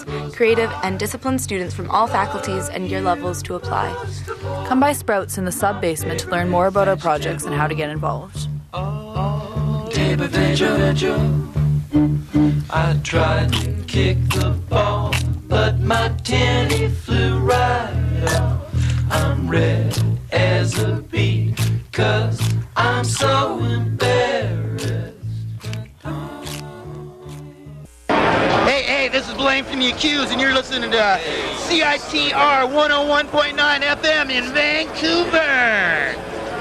creative, and disciplined students from all faculties and year levels to apply. Come by Sprouts in the sub-basement to learn more about our projects and how to get involved. I tried to kick the ball, but my tenny flew right off. I'm red as a beet, 'cause I'm so embarrassed. Hey, this is Blaine from The Accused, and you're listening to CITR 101.9 FM in Vancouver.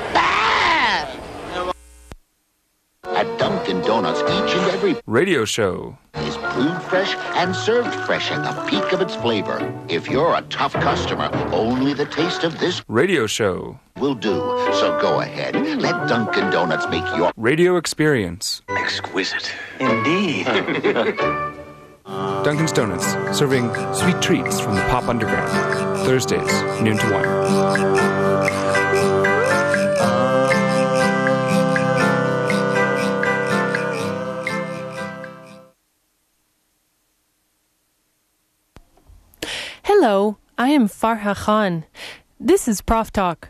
At Dunkin' Donuts, each and every radio show is brewed fresh and served fresh at the peak of its flavor. If you're a tough customer, only the taste of this radio show will do. So go ahead, let Dunkin' Donuts make your radio experience exquisite. Indeed. Dunkin's Donuts, serving sweet treats from the pop underground. Thursdays, noon to 1. Hello, I am Farha Khan. This is Prof Talk.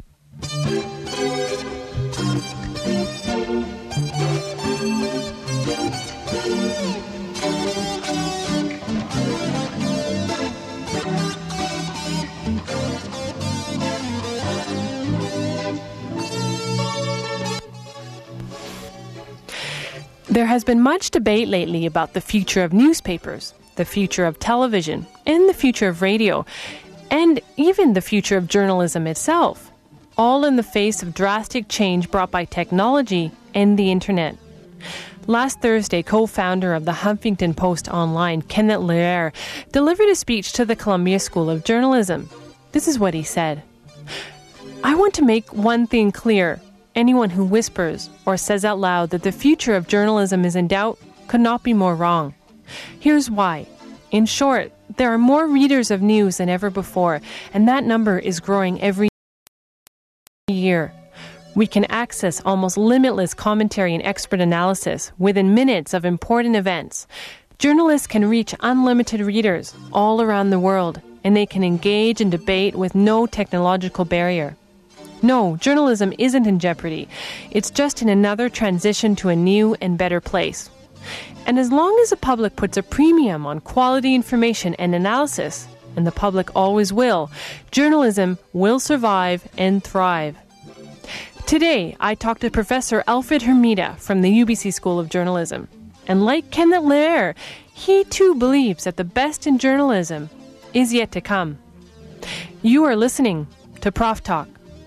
There has been much debate lately about the future of newspapers, the future of television, and the future of radio, and even the future of journalism itself, all in the face of drastic change brought by technology and the internet. Last Thursday, co-founder of the Huffington Post Online, Kenneth Lehrer, delivered a speech to the Columbia School of Journalism. This is what he said. "I want to make one thing clear. Anyone who whispers or says out loud that the future of journalism is in doubt could not be more wrong. Here's why. In short, there are more readers of news than ever before, and that number is growing every year. We can access almost limitless commentary and expert analysis within minutes of important events. Journalists can reach unlimited readers all around the world, and they can engage in debate with no technological barrier. No, journalism isn't in jeopardy. It's just in another transition to a new and better place. And as long as the public puts a premium on quality information and analysis, and the public always will, journalism will survive and thrive." Today, I talked to Professor Alfred Hermida from the UBC School of Journalism. And like Kenneth Lehrer, he too believes that the best in journalism is yet to come. You are listening to Prof Talk.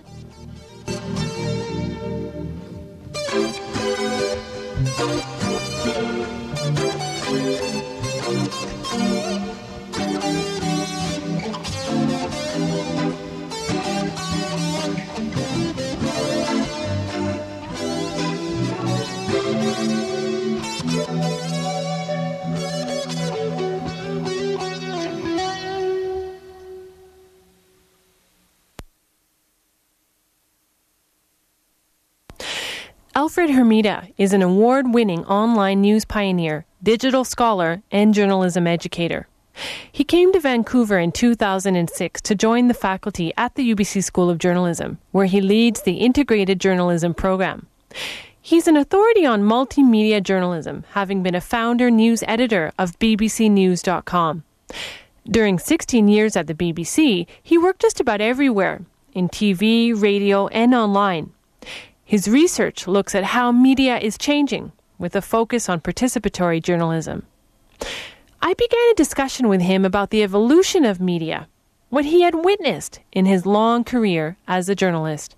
Alfred Hermida is an award-winning online news pioneer, digital scholar, and journalism educator. He came to Vancouver in 2006 to join the faculty at the UBC School of Journalism, where he leads the Integrated Journalism program. He's an authority on multimedia journalism, having been a founder news editor of bbcnews.com. During 16 years at the BBC, he worked just about everywhere, in TV, radio, and online. His research looks at how media is changing, with a focus on participatory journalism. I began a discussion with him about the evolution of media, what he had witnessed in his long career as a journalist.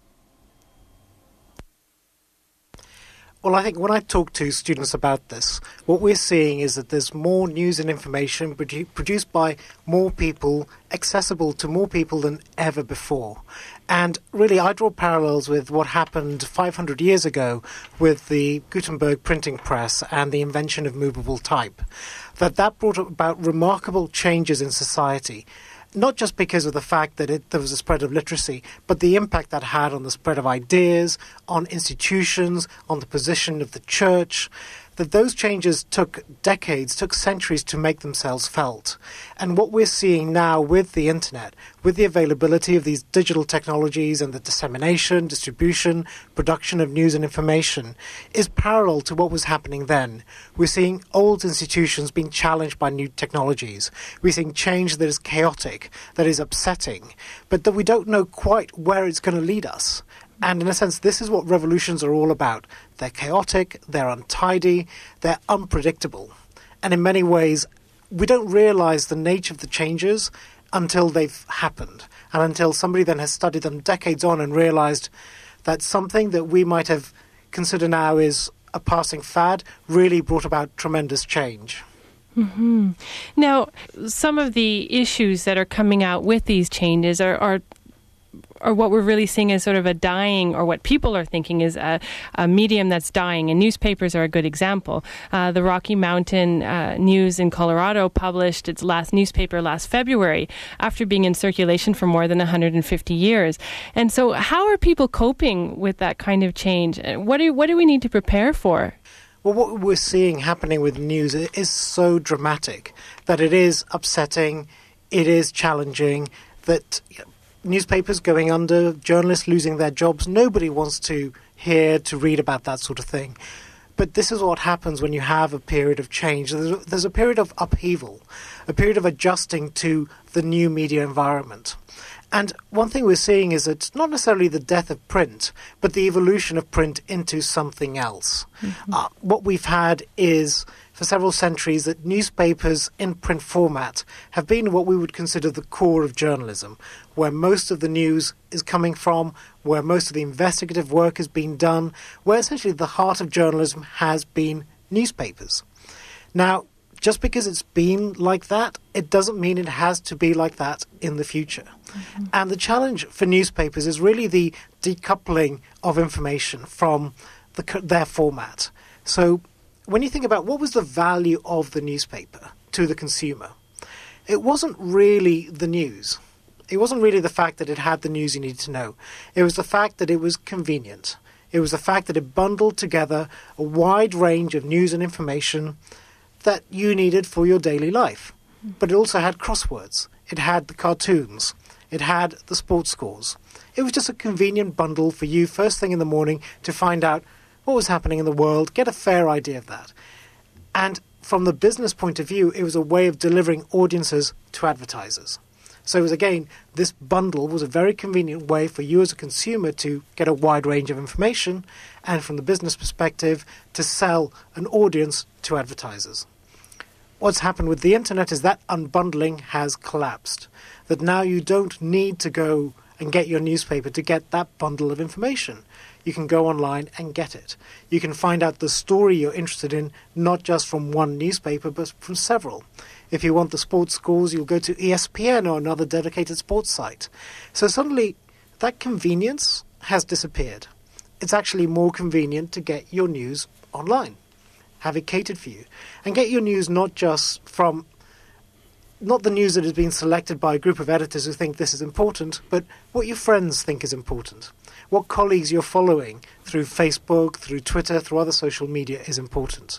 Well, I think when I talk to students about this, what we're seeing is that there's more news and information produced by more people, accessible to more people than ever before. And really, I draw parallels with what happened 500 years ago with the Gutenberg printing press and the invention of movable type. That brought about remarkable changes in society. Not just because of the fact that there was a spread of literacy, but the impact that had on the spread of ideas, on institutions, on the position of the church. that those changes took decades, took centuries to make themselves felt. And what we're seeing now with the internet, with the availability of these digital technologies and the dissemination, distribution, production of news and information, is parallel to what was happening then. We're seeing old institutions being challenged by new technologies. We're seeing change that is chaotic, that is upsetting, but that we don't know quite where it's going to lead us. And in a sense, this is what revolutions are all about. They're chaotic, they're untidy, they're unpredictable. And in many ways, we don't realize the nature of the changes until they've happened, and until somebody then has studied them decades on and realized that something that we might have considered now is a passing fad really brought about tremendous change. Mm-hmm. Now, some of the issues that are coming out with these changes are what we're really seeing as sort of a dying, or what people are thinking is a medium that's dying, and newspapers are a good example. The Rocky Mountain News in Colorado published its last newspaper last February after being in circulation for more than 150 years. And so how are people coping with that kind of change? What do we need to prepare for? Well, what we're seeing happening with news is so dramatic that it is upsetting, it is challenging, that newspapers going under, journalists losing their jobs. Nobody wants to hear, to read about that sort of thing. But this is what happens when you have a period of change. There's a period of upheaval, a period of adjusting to the new media environment. And one thing we're seeing is that not necessarily the death of print, but the evolution of print into something else. Mm-hmm. What we've had is, for several centuries, that newspapers in print format have been what we would consider the core of journalism, where most of the news is coming from, where most of the investigative work has been done, where essentially the heart of journalism has been newspapers. Now, just because it's been like that, it doesn't mean it has to be like that in the future. Mm-hmm. And the challenge for newspapers is really the decoupling of information from their format. So when you think about what was the value of the newspaper to the consumer, it wasn't really the news. It wasn't really the fact that it had the news you needed to know. It was the fact that it was convenient. It was the fact that it bundled together a wide range of news and information that you needed for your daily life. But it also had crosswords. It had the cartoons. It had the sports scores. It was just a convenient bundle for you first thing in the morning to find out what was happening in the world, get a fair idea of that. And from the business point of view, it was a way of delivering audiences to advertisers. So it was, again, this bundle was a very convenient way for you as a consumer to get a wide range of information, and from the business perspective, to sell an audience to advertisers. What's happened with the internet is that unbundling has collapsed. That now you don't need to go and get your newspaper to get that bundle of information. You can go online and get it. You can find out the story you're interested in, not just from one newspaper, but from several. If you want the sports scores, you'll go to ESPN or another dedicated sports site. So suddenly, that convenience has disappeared. It's actually more convenient to get your news online, have it catered for you, and get your news not just from, not the news that has been selected by a group of editors who think this is important, but what your friends think is important. What colleagues you're following through Facebook, through Twitter, through other social media is important.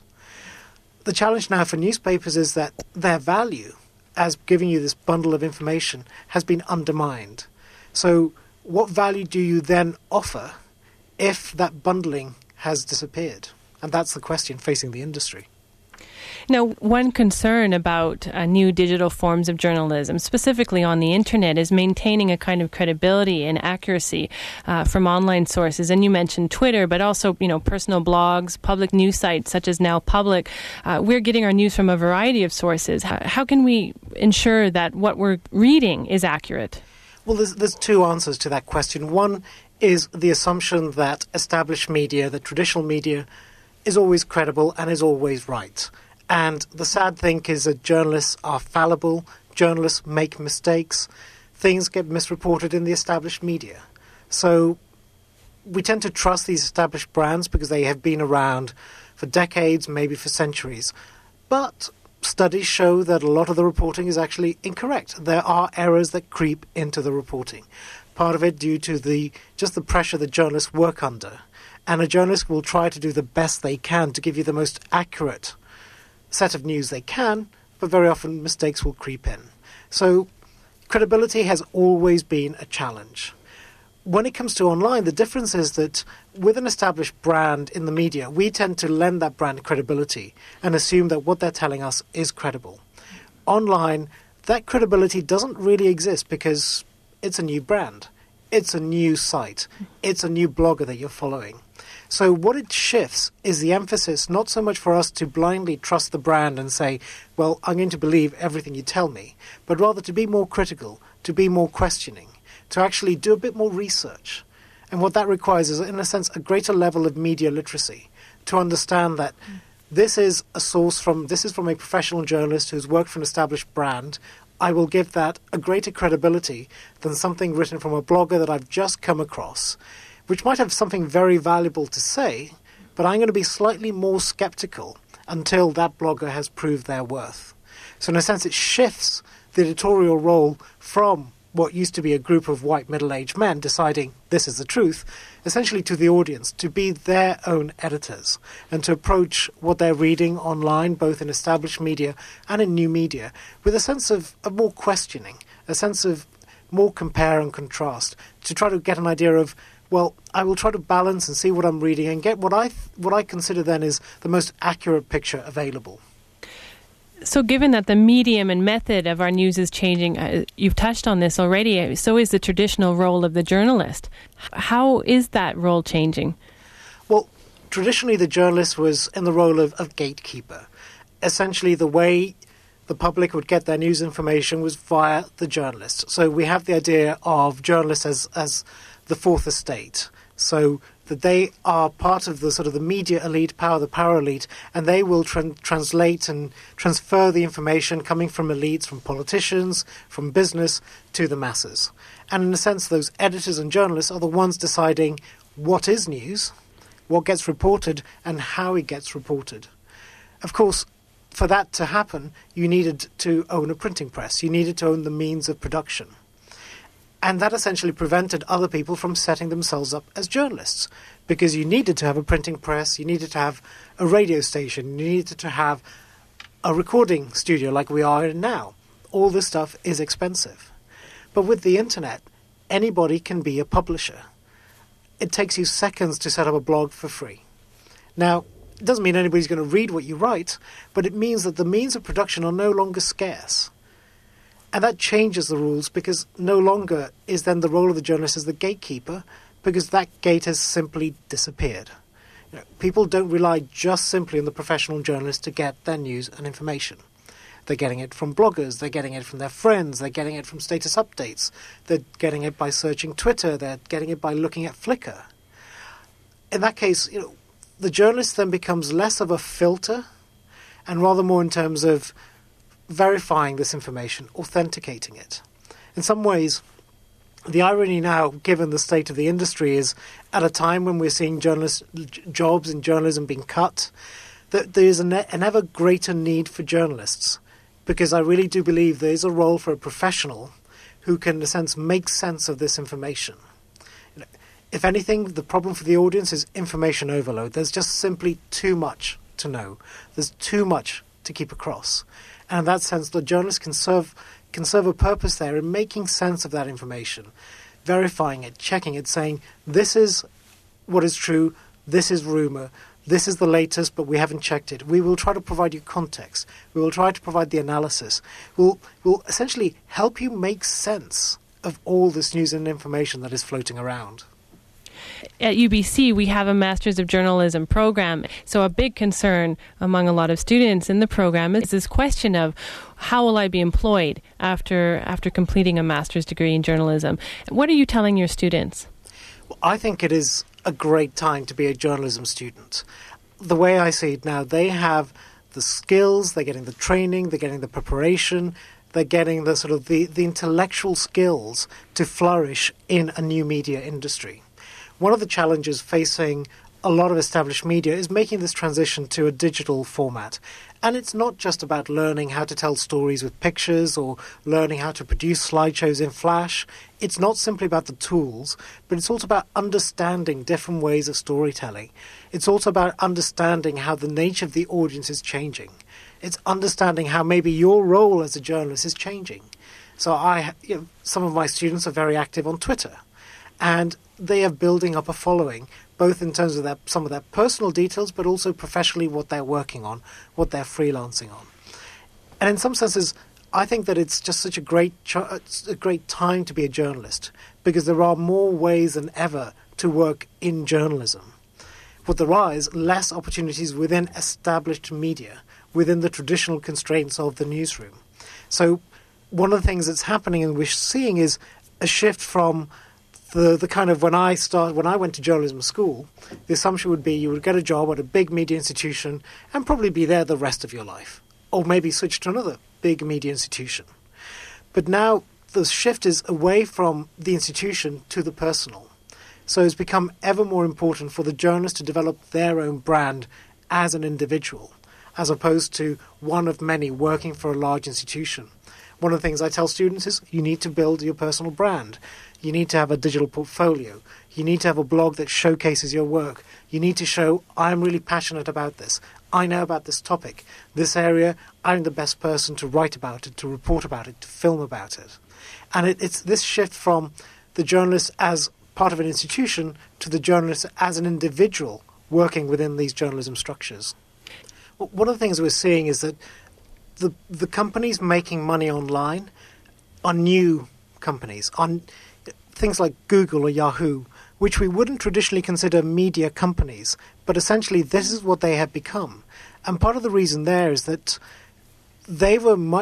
The challenge now for newspapers is that their value as giving you this bundle of information has been undermined. So what value do you then offer if that bundling has disappeared? And that's the question facing the industry. Now, one concern about new digital forms of journalism, specifically on the internet, is maintaining a kind of credibility and accuracy from online sources. And you mentioned Twitter, but also, personal blogs, public news sites such as Now Public. We're getting our news from a variety of sources. How can we ensure that what we're reading is accurate? Well, there's two answers to that question. One is the assumption that established media, that traditional media, is always credible and is always right. And the sad thing is that journalists are fallible, journalists make mistakes, things get misreported in the established media. So we tend to trust these established brands because they have been around for decades, maybe for centuries. But studies show that a lot of the reporting is actually incorrect. There are errors that creep into the reporting. Part of it due to just the pressure that journalists work under. And a journalist will try to do the best they can to give you the most accurate set of news they can, but very often mistakes will creep in. So credibility has always been a challenge. When it comes to online, the difference is that with an established brand in the media, we tend to lend that brand credibility and assume that what they're telling us is credible. Online, that credibility doesn't really exist because it's a new brand. It's a new site. It's a new blogger that you're following. So what it shifts is the emphasis not so much for us to blindly trust the brand and say, well, I'm going to believe everything you tell me, but rather to be more critical, to be more questioning, to actually do a bit more research. And what that requires is, in a sense, a greater level of media literacy to understand that this is from a professional journalist who's worked for an established brand. I will give that a greater credibility than something written from a blogger that I've just come across, which might have something very valuable to say, but I'm going to be slightly more skeptical until that blogger has proved their worth. So in a sense, it shifts the editorial role from what used to be a group of white middle-aged men deciding this is the truth, essentially to the audience, to be their own editors, and to approach what they're reading online, both in established media and in new media, with a sense of more questioning, a sense of more compare and contrast, to try to get an idea of, well, I will try to balance and see what I'm reading and get what I consider then is the most accurate picture available. So given that the medium and method of our news is changing, you've touched on this already, so is the traditional role of the journalist. How is that role changing? Well, traditionally the journalist was in the role of gatekeeper. Essentially the way the public would get their news information was via the journalist. So we have the idea of journalists as the fourth estate. So that they are part of the sort of the media elite, the power elite, and they will translate and transfer the information coming from elites, from politicians, from business, to the masses. And in a sense, those editors and journalists are the ones deciding what is news, what gets reported, and how it gets reported. Of course, for that to happen, you needed to own a printing press. You needed to own the means of production. And that essentially prevented other people from setting themselves up as journalists, because you needed to have a printing press, you needed to have a radio station, you needed to have a recording studio like we are in now. All this stuff is expensive. But with the internet, anybody can be a publisher. It takes you seconds to set up a blog for free. Now, it doesn't mean anybody's going to read what you write, but it means that the means of production are no longer scarce. And that changes the rules, because no longer is then the role of the journalist as the gatekeeper, because that gate has simply disappeared. People don't rely just simply on the professional journalist to get their news and information. They're getting it from bloggers, they're getting it from their friends, they're getting it from status updates, they're getting it by searching Twitter, they're getting it by looking at Flickr. In that case, the journalist then becomes less of a filter and rather more in terms of verifying this information, authenticating it. In some ways, the irony now, given the state of the industry, is at a time when we're seeing jobs in journalism being cut, that there is an ever greater need for journalists, because I really do believe there is a role for a professional who can, in a sense, make sense of this information. If anything, the problem for the audience is information overload. There's just simply too much to know. There's too much to keep across. And in that sense, the journalist can serve a purpose there in making sense of that information, verifying it, checking it, saying, this is what is true, this is rumour, this is the latest, but we haven't checked it. We will try to provide you context. We will try to provide the analysis. We'll essentially help you make sense of all this news and information that is floating around. At UBC, we have a Masters of Journalism program. So a big concern among a lot of students in the program is this question of how will I be employed after completing a master's degree in journalism? What are you telling your students? Well, I think it is a great time to be a journalism student. The way I see it now, they have the skills, they're getting the training, they're getting the preparation, they're getting the sort of the intellectual skills to flourish in a new media industry. One of the challenges facing a lot of established media is making this transition to a digital format. And it's not just about learning how to tell stories with pictures or learning how to produce slideshows in Flash. It's not simply about the tools, but it's also about understanding different ways of storytelling. It's also about understanding how the nature of the audience is changing. It's understanding how maybe your role as a journalist is changing. So some of my students are very active on Twitter, and they are building up a following, both in terms of some of their personal details, but also professionally what they're working on, what they're freelancing on. And in some senses, I think that it's just such a great time to be a journalist, because there are more ways than ever to work in journalism. What there are is less opportunities within established media, within the traditional constraints of the newsroom. So one of the things that's happening and we're seeing is a shift from the kind of when I went to journalism school, the assumption would be you would get a job at a big media institution and probably be there the rest of your life, or maybe switch to another big media institution. But now the shift is away from the institution to the personal. So it's become ever more important for the journalist to develop their own brand as an individual, as opposed to one of many working for a large institution. One of the things I tell students is you need to build your personal brand. You need to have a digital portfolio. You need to have a blog that showcases your work. You need to show, I'm really passionate about this. I know about this topic. This area, I'm the best person to write about it, to report about it, to film about it. And it's this shift from the journalist as part of an institution to the journalist as an individual working within these journalism structures. One of the things we're seeing is that the companies making money online are new companies, on things like Google or Yahoo, which we wouldn't traditionally consider media companies, but essentially this is what they have become. And part of the reason there is that they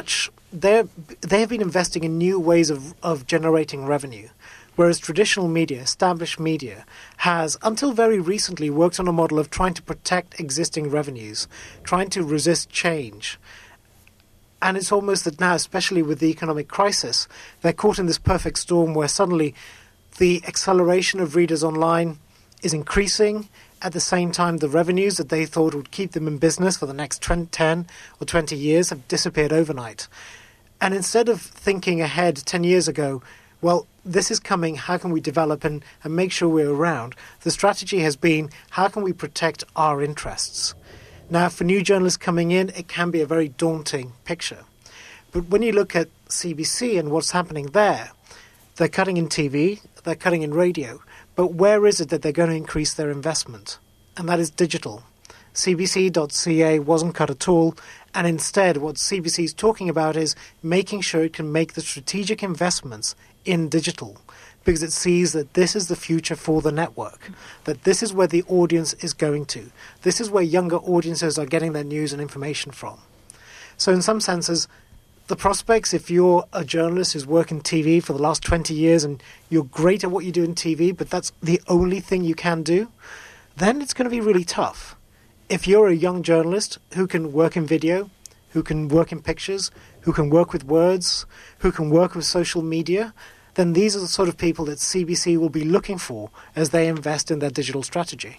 have been investing in new ways of generating revenue, whereas traditional media, established media, has until very recently worked on a model of trying to protect existing revenues, trying to resist change. And it's almost that now, especially with the economic crisis, they're caught in this perfect storm where suddenly the acceleration of readers online is increasing. At the same time, the revenues that they thought would keep them in business for the next 10 or 20 years have disappeared overnight. And instead of thinking ahead 10 years ago, well, this is coming, how can we develop and make sure we're around, the strategy has been, how can we protect our interests? Now, for new journalists coming in, it can be a very daunting picture. But when you look at CBC and what's happening there, they're cutting in TV, they're cutting in radio, but where is it that they're going to increase their investment? And that is digital. CBC.ca wasn't cut at all, and instead what CBC is talking about is making sure it can make the strategic investments in digital, because it sees that this is the future for the network, that this is where the audience is going to. This is where younger audiences are getting their news and information from. So in some senses, the prospects, if you're a journalist who's worked in TV for the last 20 years and you're great at what you do in TV, but that's the only thing you can do, then it's going to be really tough. If you're a young journalist who can work in video, who can work in pictures, who can work with words, who can work with social media, then these are the sort of people that CBC will be looking for as they invest in their digital strategy.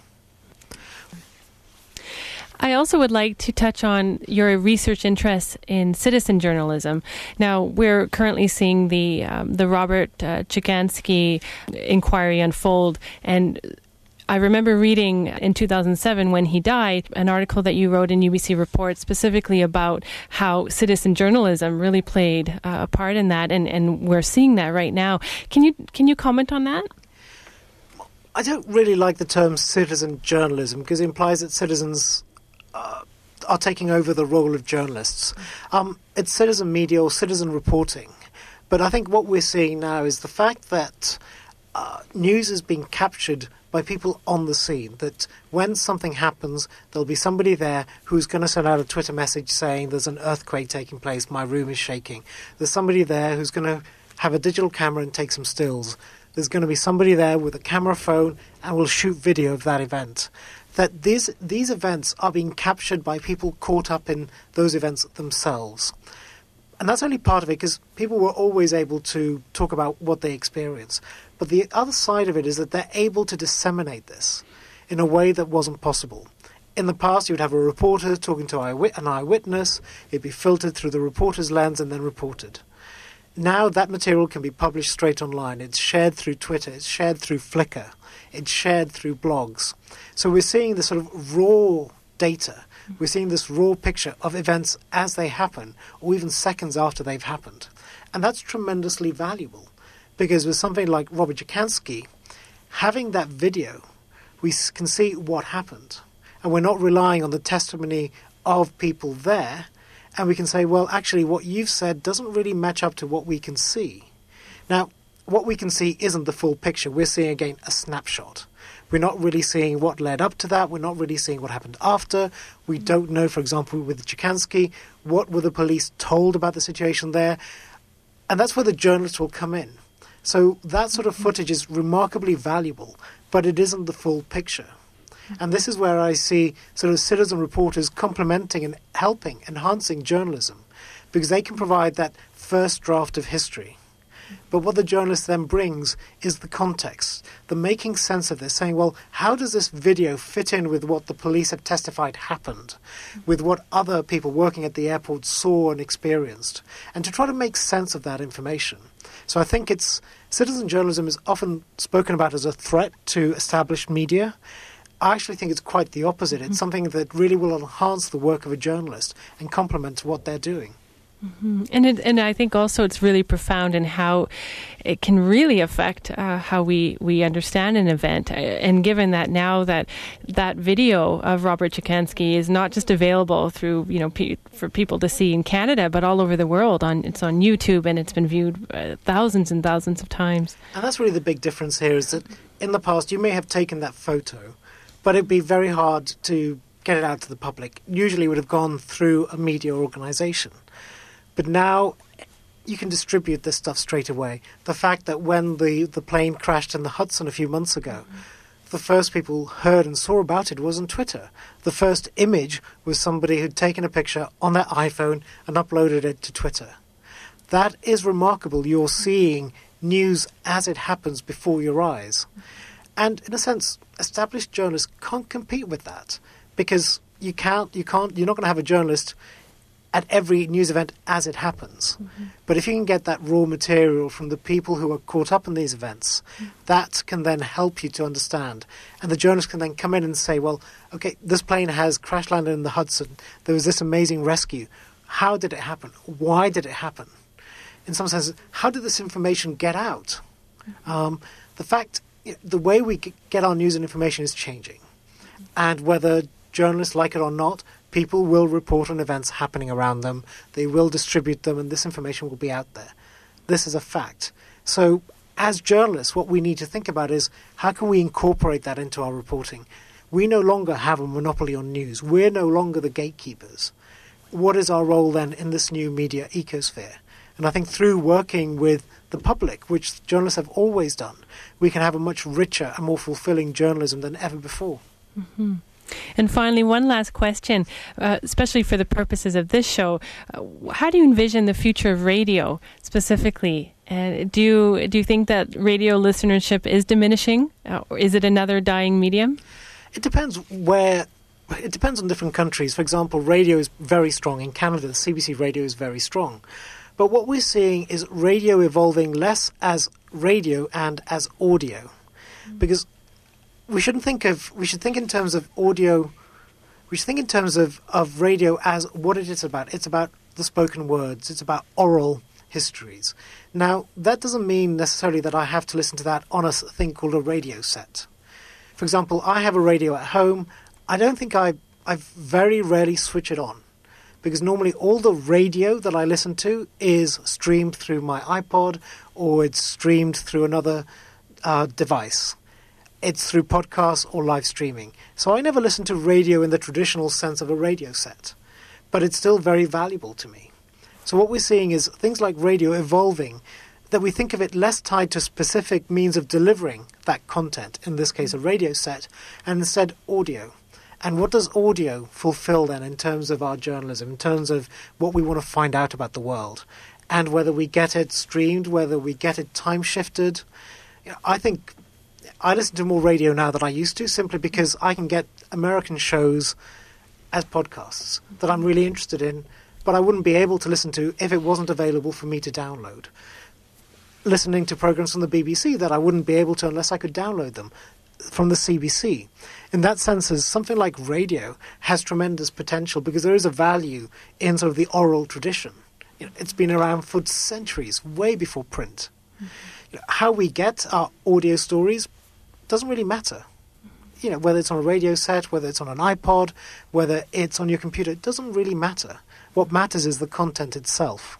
I also would like to touch on your research interests in citizen journalism. Now, we're currently seeing the Robert Chikansky inquiry unfold, and I remember reading in 2007 when he died an article that you wrote in UBC Report specifically about how citizen journalism really played a part in that, and we're seeing that right now. Can you comment on that? I don't really like the term citizen journalism because it implies that citizens are taking over the role of journalists. It's citizen media or citizen reporting. But I think what we're seeing now is the fact that news is being captured by people on the scene, that when something happens, there'll be somebody there who's going to send out a Twitter message saying there's an earthquake taking place, my room is shaking. There's somebody there who's going to have a digital camera and take some stills. There's going to be somebody there with a camera phone and will shoot video of that event. That these events are being captured by people caught up in those events themselves. And that's only part of it, because people were always able to talk about what they experience. But the other side of it is that they're able to disseminate this. in a way that wasn't possible. In the past, you'd have a reporter talking to an eyewitness, it'd be filtered through the reporter's lens and then reported. Now that material can be published straight online. It's shared through Twitter, it's shared through Flickr, it's shared through blogs. So we're seeing this sort of raw data. We're seeing this raw picture of events as they happen, or even seconds after they've happened. And that's tremendously valuable, because with something like Robert Jacansky, having that video, we can see what happened. And we're not relying on the testimony of people there. And we can say, well, actually, what you've said doesn't really match up to what we can see. Now, what we can see isn't the full picture. We're seeing, again, a snapshot. We're not really seeing what led up to that. We're not really seeing what happened after. We don't know, for example, with Jacansky, what were the police told about the situation there. And that's where the journalists will come in. So that sort of footage is remarkably valuable, but it isn't the full picture. And this is where I see sort of citizen reporters complementing and helping, enhancing journalism, because they can provide that first draft of history. But what the journalist then brings is the context, the making sense of this, saying, well, how does this video fit in with what the police have testified happened, with what other people working at the airport saw and experienced, and to try to make sense of that information. So I think citizen journalism is often spoken about as a threat to established media. I actually think it's quite the opposite. It's something that really will enhance the work of a journalist and complement what they're doing. Mm-hmm. And I think also it's really profound in how it can really affect how we understand an event. And given that now that video of Robert Jacansky is not just available through, for people to see in Canada, but all over the world. It's on YouTube, and it's been viewed thousands and thousands of times. And that's really the big difference here, is that in the past you may have taken that photo, but it'd be very hard to get it out to the public. Usually it would have gone through a media organisation. But now you can distribute this stuff straight away. The fact that when the plane crashed in the Hudson a few months ago, the first people heard and saw about it was on Twitter. The first image was somebody who'd taken a picture on their iPhone and uploaded it to Twitter. That is remarkable. You're seeing news as it happens before your eyes. And in a sense, established journalists can't compete with that, because you're not going to have a journalist at every news event as it happens. Mm-hmm. But if you can get that raw material from the people who are caught up in these events, that can then help you to understand. And the journalist can then come in and say, well, okay, this plane has crash landed in the Hudson. There was this amazing rescue. How did it happen? Why did it happen? In some sense, how did this information get out? The way we get our news and information is changing. And whether journalists like it or not, people will report on events happening around them. They will distribute them, and this information will be out there. This is a fact. So as journalists, what we need to think about is, how can we incorporate that into our reporting? We no longer have a monopoly on news. We're no longer the gatekeepers. What is our role then in this new media ecosphere? And I think through working with the public, which journalists have always done, we can have a much richer and more fulfilling journalism than ever before. Mm-hmm. And finally, one last question, especially for the purposes of this show. How do you envision the future of radio specifically? And do you think that radio listenership is diminishing? Or is it another dying medium? It depends It depends on different countries. For example, radio is very strong. In Canada, CBC radio is very strong. But what we're seeing is radio evolving less as radio and as audio. Because we should think in terms of audio, we should think in terms of radio as what it is about. It's about the spoken words. It's about oral histories. Now, that doesn't mean necessarily that I have to listen to that on a thing called a radio set. For example, I have a radio at home. I don't think I very rarely switch it on, because normally all the radio that I listen to is streamed through my iPod, or it's streamed through another device. It's through podcasts or live streaming. So I never listen to radio in the traditional sense of a radio set, but it's still very valuable to me. So what we're seeing is things like radio evolving, that we think of it less tied to specific means of delivering that content, in this case a radio set, and instead audio. And what does audio fulfill then in terms of our journalism, in terms of what we want to find out about the world? And whether we get it streamed, whether we get it time-shifted. I think I listen to more radio now than I used to, simply because I can get American shows as podcasts that I'm really interested in, but I wouldn't be able to listen to if it wasn't available for me to download. Listening to programs from the BBC that I wouldn't be able to unless I could download them from the CBC. In that sense, something like radio has tremendous potential because there is a value in sort of the oral tradition. It's been around for centuries, way before print. Mm-hmm. How we get our audio stories doesn't really matter. Whether it's on a radio set, whether it's on an iPod, whether it's on your computer, it doesn't really matter. What matters is the content itself.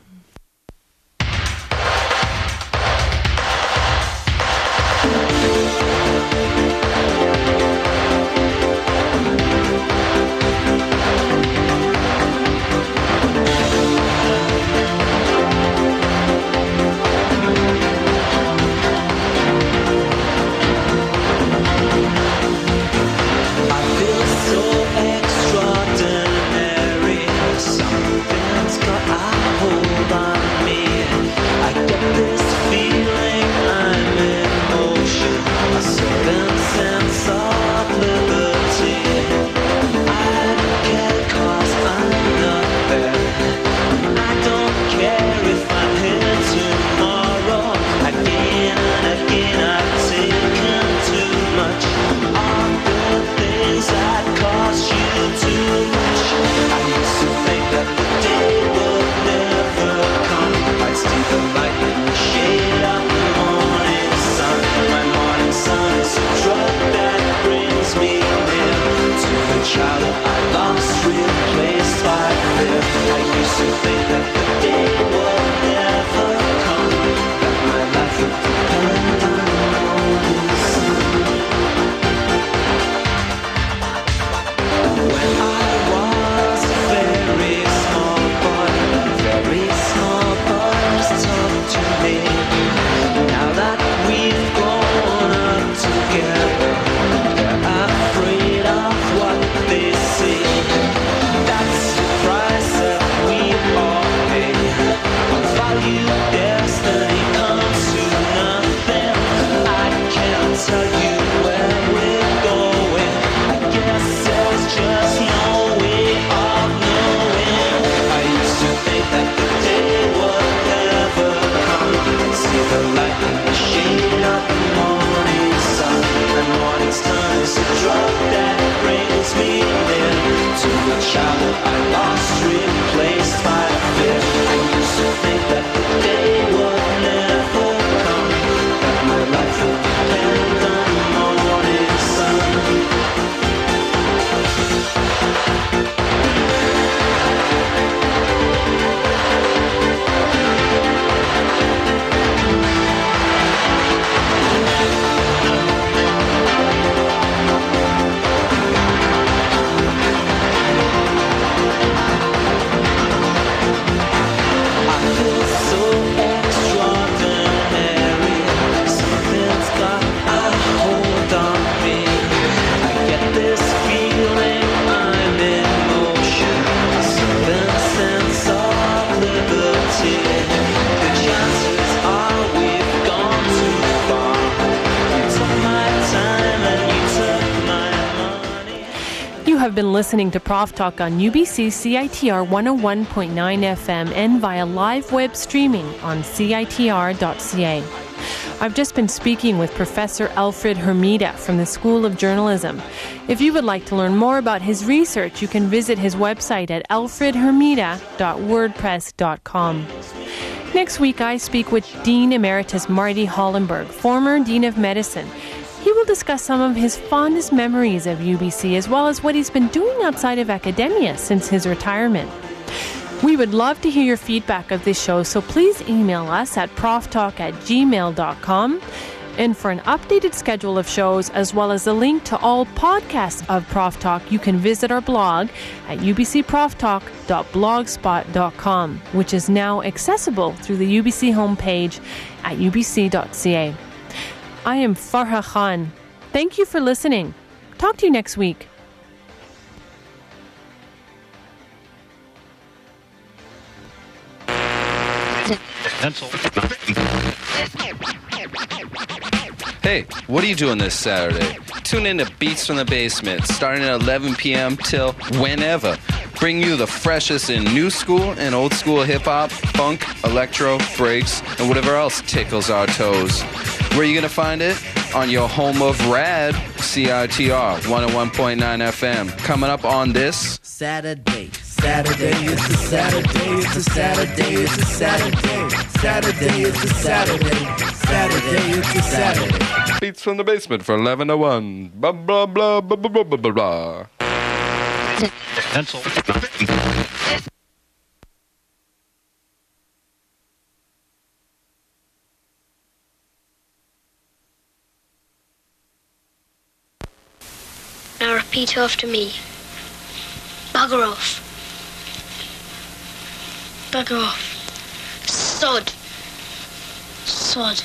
Have been listening to Prof Talk on UBC CITR 101.9 FM and via live web streaming on CITR.ca. I've just been speaking with Professor Alfred Hermida from the School of Journalism. If you would like to learn more about his research, you can visit his website at alfredhermida.wordpress.com. Next week, I speak with Dean Emeritus Marty Hollenberg, former Dean of Medicine. He will discuss some of his fondest memories of UBC as well as what he's been doing outside of academia since his retirement. We would love to hear your feedback of this show, so please email us at proftalk@gmail.com. And for an updated schedule of shows as well as a link to all podcasts of Prof Talk, you can visit our blog at ubcproftalk.blogspot.com, which is now accessible through the UBC homepage at ubc.ca. I am Farha Khan. Thank you for listening. Talk to you next week. Pencil. Hey, what are you doing this Saturday? Tune in to Beats from the Basement, starting at 11 p.m. till whenever. Bring you the freshest in new school and old school hip-hop, funk, electro, breaks, and whatever else tickles our toes. Where are you going to find it? On your home of rad, CITR 101.9 FM. Coming up on this Saturday. Saturday, it's a Saturday, it's a Saturday, it's a Saturday. Saturday, it's a Saturday. Saturday, it's a Saturday. Beats from the Basement for 11 to 1. Blah, blah, blah, blah, blah, blah, blah, blah. Pencil. Now repeat after me. Bugger off. Bugger off. Sod. Sod.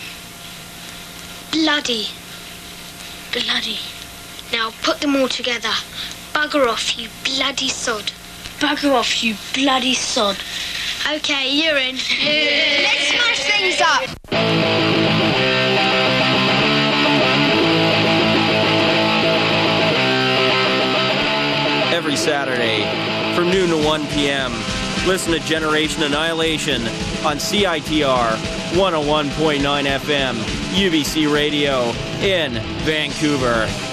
Bloody. Bloody. Now put them all together. Bugger off, you bloody sod. Bugger off, you bloody sod. Okay, you're in. Let's smash things up. Every Saturday from noon to 1 p.m. Listen to Generation Annihilation on CITR 101.9 FM, UBC Radio in Vancouver.